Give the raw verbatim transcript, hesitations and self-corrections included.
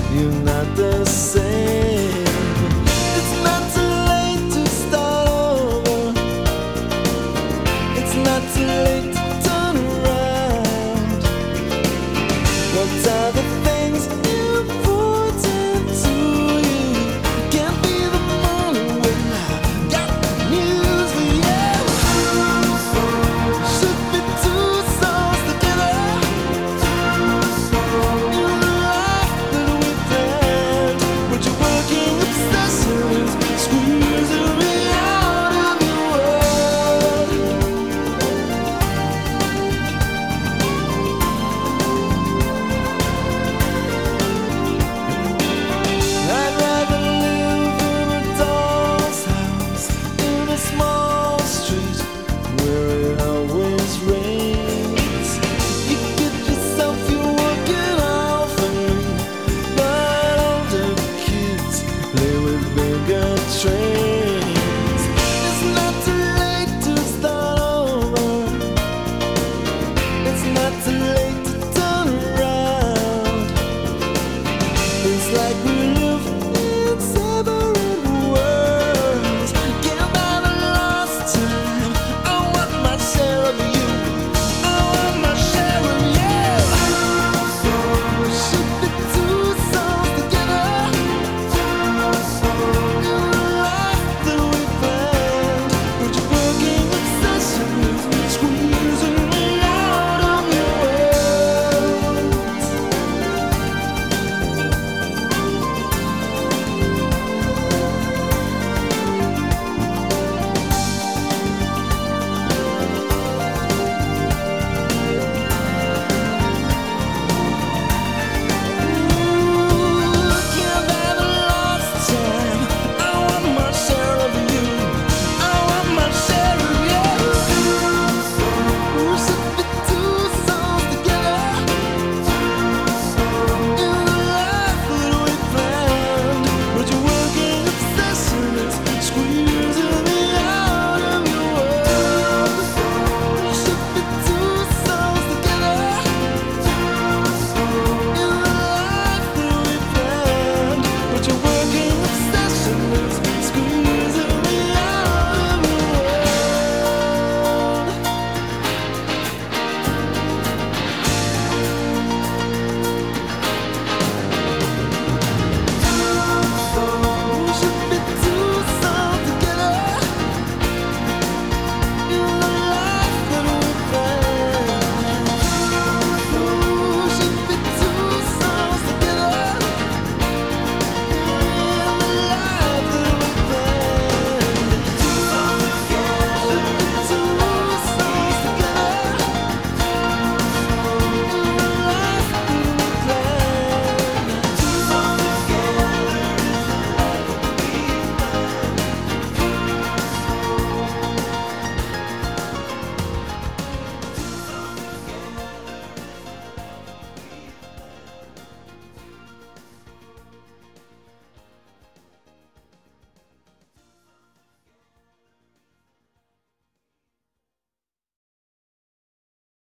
you're not the same. It's not too late to start over. It's not too late to turn around. What are the things important to you? Can't be the morning when I got news for you. Should be two souls together in the life that we planned. But your working obsessions squeezing me out of your world. I'd rather live in a doll's house in a small street where it always rains. You get yourself your working off and but older kids play with bigger trains. It's not too late to start over. It's not too late to turn around. It's like we're